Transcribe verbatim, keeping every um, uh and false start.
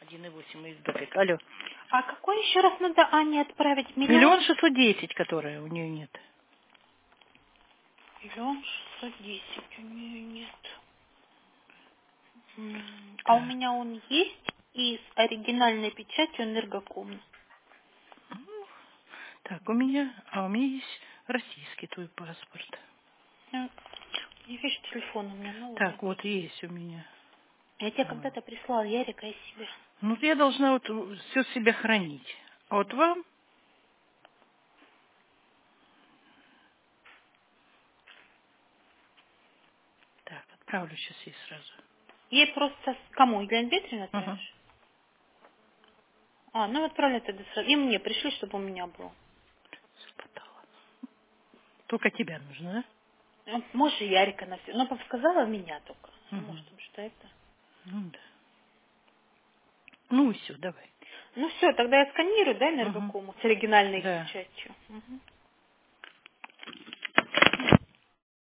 один и восемь из Добик. Алло. А какой еще раз надо Ане отправить? Миллион? Миллион шестьсот десять, которая у нее нет. Миллион шестьсот десять у нее нет. М, А у Так. меня он есть и с оригинальной печатью энергоком. Так, у меня, а у меня есть российский твой паспорт. Э, Не вижу телефон у меня новый. Так, вот есть у меня. Я тебе Вот. когда-то прислал Ярика из себя. Ну, я должна вот все себя хранить. А вот вам, так, отправлю сейчас ей сразу. Ей просто... с- Кому? Елене Дмитриевне Угу. отправишь? А, ну отправляй тогда сразу. И мне пришли, чтобы у меня было. Запутала. Только тебя нужно, Ну, может, и Ярика на все. Но папа сказала меня только. да? Ну, Угу. может, потому что это... Ну, да. Ну, все, давай. Ну все, тогда я сканирую, да, Угу. энергокому с оригинальной Да. печатью. Мгм.